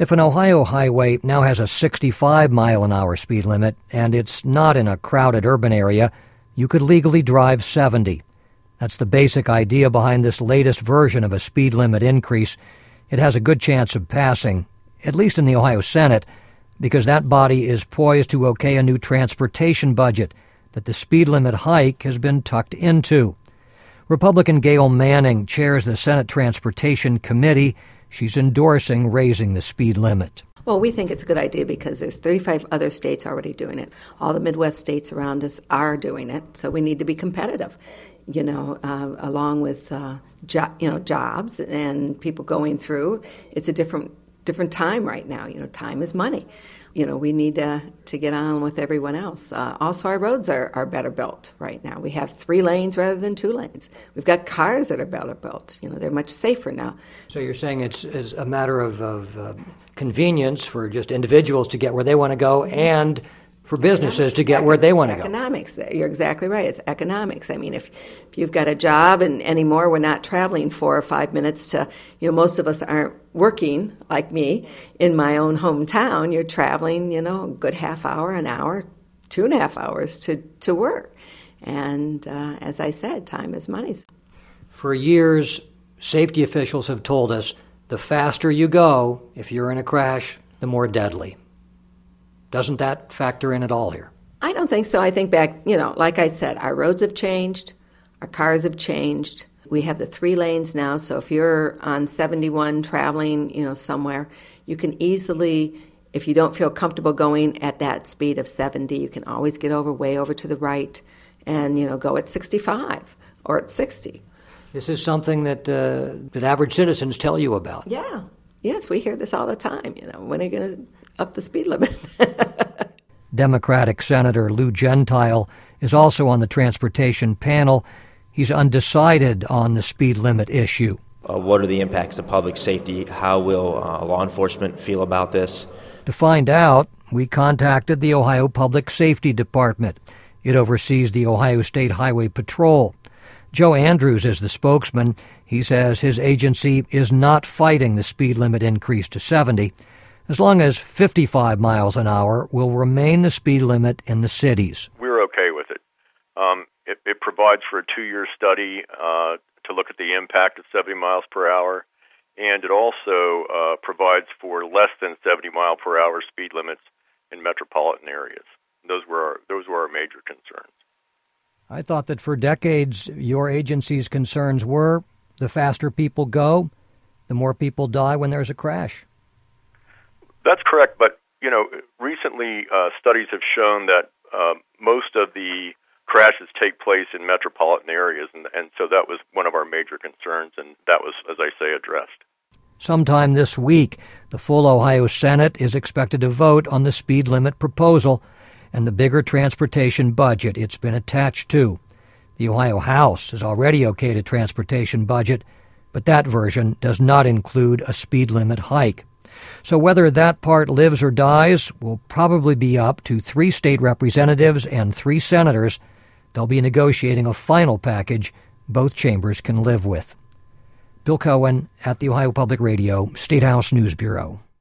If an Ohio highway now has a 65-mile-an-hour speed limit and it's not in a crowded urban area, you could legally drive 70. That's the basic idea behind this latest version of a speed limit increase. It has a good chance of passing, at least in the Ohio Senate, because that body is poised to okay a new transportation budget that the speed limit hike has been tucked into. Republican Gail Manning chairs the Senate Transportation Committee. She's endorsing raising the speed limit. Well, we think it's a good idea because there's 35 other states already doing it. All the Midwest states around us are doing it, so we need to be competitive, along with jobs and people going through. It's a different time right now. Time is money. We need to get on with everyone else. Also, our roads are better built right now. We have 3 lanes rather than 2 lanes. We've got cars that are better built. They're much safer now. So you're saying it's a matter of convenience for just individuals to get where they want to go and for businesses to get where they want to go. Economics. You're exactly right. It's economics. I mean, if you've got a job and anymore, we're not traveling 4 or 5 minutes to, most of us aren't working like me in my own hometown. You're traveling, a good half hour, an hour, 2.5 hours to work. And as I said, time is money. For years, safety officials have told us the faster you go, if you're in a crash, the more deadly. Doesn't that factor in at all here? I don't think so. I think back, like I said, our roads have changed, our cars have changed. We have the 3 lanes now, so if you're on 71 traveling, somewhere, you can easily, if you don't feel comfortable going at that speed of 70, you can always get way over to the right and, go at 65 or at 60. This is something that average citizens tell you about. Yeah. Yes, we hear this all the time. When are you going to up the speed limit? Democratic Senator Lou Gentile is also on the transportation panel. He's undecided on the speed limit issue. What are the impacts of public safety? How will law enforcement feel about this? To find out, we contacted the Ohio Public Safety Department. It oversees the Ohio State Highway Patrol. Joe Andrews is the spokesman. He says his agency is not fighting the speed limit increase to 70, as long as 55 miles an hour will remain the speed limit in the cities. We're okay with it. It provides for a 2-year study to look at the impact of 70 miles per hour, and it also provides for less than 70 mile per hour speed limits in metropolitan areas. Those were our major concerns. I thought that for decades your agency's concerns were the faster people go, the more people die when there's a crash. That's correct, but recently studies have shown that most of the crashes take place in metropolitan areas, and so that was one of our major concerns, and that was, as I say, addressed. Sometime this week, the full Ohio Senate is expected to vote on the speed limit proposal and the bigger transportation budget it's been attached to. The Ohio House has already okayed a transportation budget, but that version does not include a speed limit hike. So whether that part lives or dies will probably be up to 3 state representatives and 3 senators. They'll be negotiating a final package both chambers can live with. Bill Cohen at the Ohio Public Radio State House News Bureau.